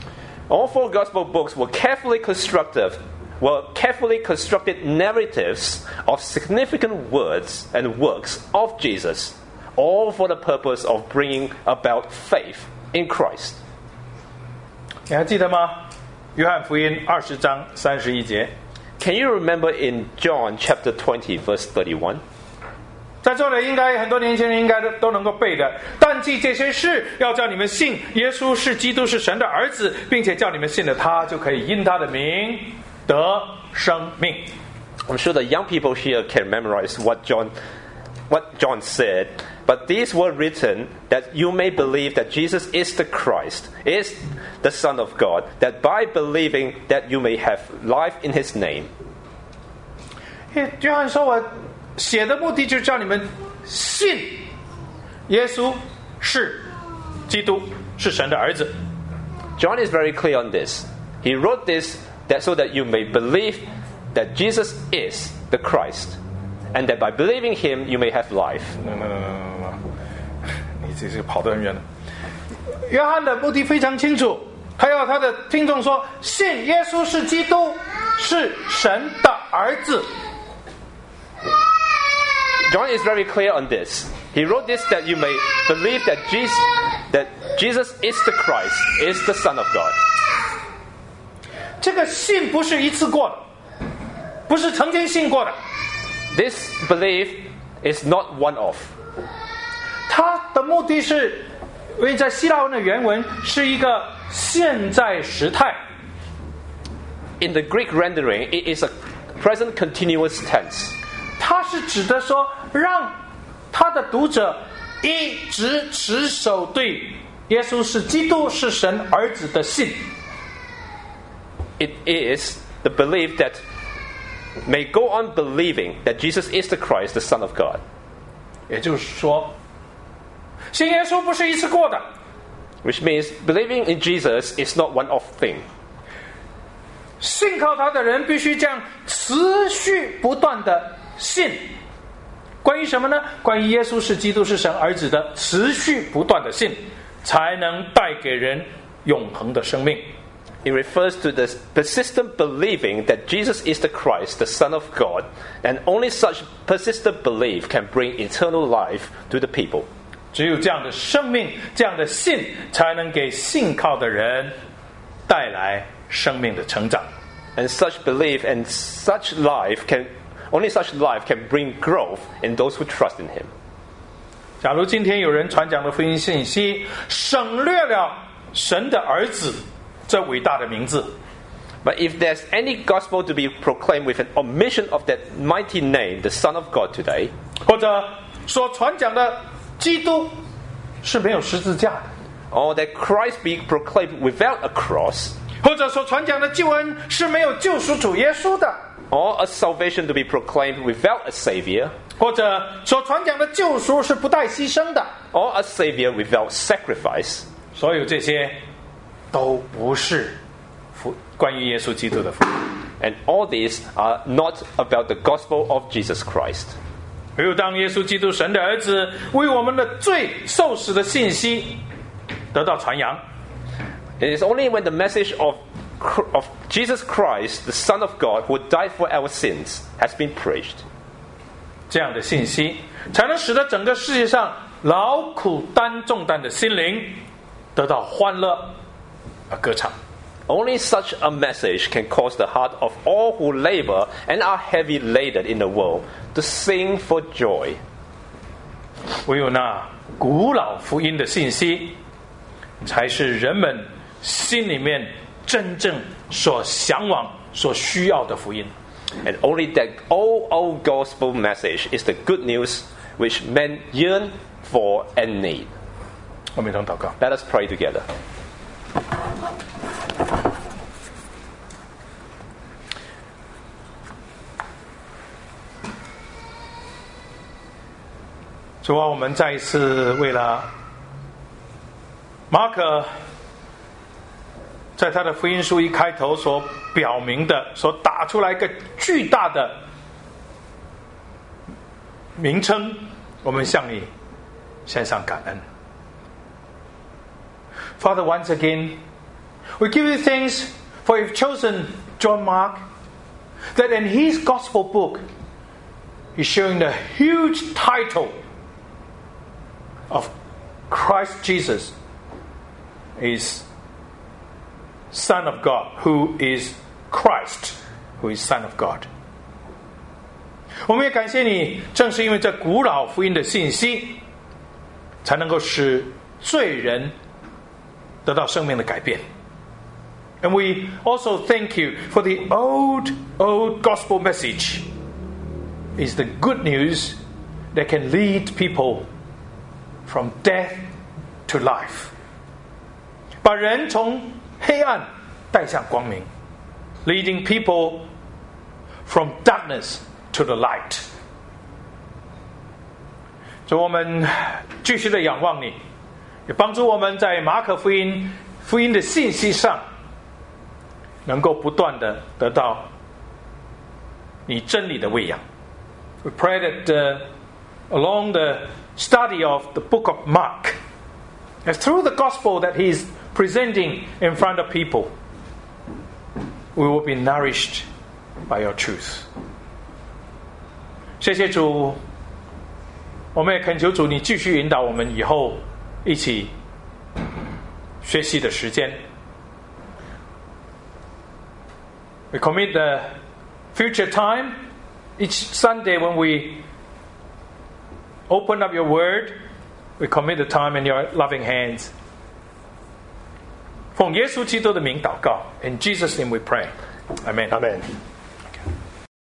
All four gospel books were carefully constructed, were carefully constructed narratives of significant words and works of Jesus, all for the purpose of bringing about faith in Christ. 你还记得吗？约翰福音二十章三十一节。 Can you remember in John chapter twenty, verse thirty-one? 在这里应该很多年轻人应该都都能够背的。但记这些事，要叫你们信耶稣是基督，是神的儿子，并且叫你们信了他，就可以因他的名得生命。 I'm sure the young people here can memorize what John, what John said. But these were written that you may believe that Jesus is the Christ, is the Son of God, that by believing that you may have life in his name. 约翰说，我写的目的就是叫你们信耶稣是基督，是神的儿子。 John is very clear on this. He wrote this that so that you may believe that Jesus is the Christ, and that by believing him you may have life. 你这是跑得很远了。约翰的目的非常清楚，他要他的听众说，信耶稣是基督，是神的儿子。 John is very clear on this. He wrote this that you may believe that Jesus, that Jesus is the Christ, is the Son of God. 这个信不是一次过的，不是曾经信过的。 This belief is not one of. 它的目的是，因为在希腊文的原文是一个现在时态。 In the Greek rendering, it is a present continuous tense. 它是指的说，让他的读者一直持守对耶稣是基督是神儿子的信。 It is the belief that may go on believing that Jesus is the Christ, the Son of God. 也就是说，信耶稣不是一次过的。 Which means believing in Jesus is not one-off thing. 信靠他的人必须这样持续不断的信。关于什么呢？关于耶稣是基督是神儿子的持续不断的信，才能带给人永恒的生命。 It refers to the persistent believing that Jesus is the Christ, the Son of God, and only such persistent belief can bring eternal life to the people. 只有这样的生命，这样的信，才能给信靠的人带来生命的成长。 And such belief and such life can only such life can bring growth in those who trust in Him. 假如今天有人传讲的福音信息省略了神的儿子这伟大的名字， But if there's any gospel to be proclaimed with an omission of that mighty name, the Son of God today, 或者所传讲的基督是没有十字架的， or that Christ be proclaimed without a cross, 或者所传讲的救恩是没有救赎主耶稣的， or a salvation to be proclaimed without a Savior, 或者所传讲的救赎是不带牺牲的， or a Savior without sacrifice, 所有这些都不是福关于耶稣基督的福音。 and all these are not about the gospel of Jesus Christ. 唯有当耶稣基督神的儿子为我们的罪受死的信息得到传扬， It is only when the message of, of Jesus Christ, the Son of God, who died for our sins, has been preached. 这样的信息才能使得整个世界上劳苦担重担的心灵得到欢乐而歌唱。 Only such a message can cause the heart of all who labor and are heavy laden in the world to sing for joy. 唯有那古老福音的信息，才是人们心里面真正所向往、所需要的福音。 And only that old, old gospel message is the good news which men yearn for and need. 我们一同祷告。 Let us pray together. 主啊，我们再一次为了马可在他的福音书一开头所表明的、所打出来一个巨大的名称，我们向你献上感恩。Father, once again, we give you thanks for you've chosen John Mark, that in his gospel book, he's showing the huge title of Christ Jesus is Son of God, who is Christ, who is Son of God. 我们也感谢你，正是因为这古老福音的信息，才能够使罪人得到生命的改变。And we also thank you for the old, old gospel message is the good news that can lead people from death to life. 把人从黑暗带向光明 leading people from darkness to the light. 主，我们继续的仰望你，也帮助我们在马可福音福音的信息上能够不断的得到你真理的喂养。 We pray that uh, along the study of the book of Mark, and through the gospel that he's presenting in front of people, we will be nourished by your truth. 谢谢主，我们也恳求主你继续引导我们以后一起学习的时间。We commit the future time each Sunday when we Open up your word. We commit the time in your loving hands. 奉耶稣基督的名祷告。In Jesus' name we pray. Amen. Amen.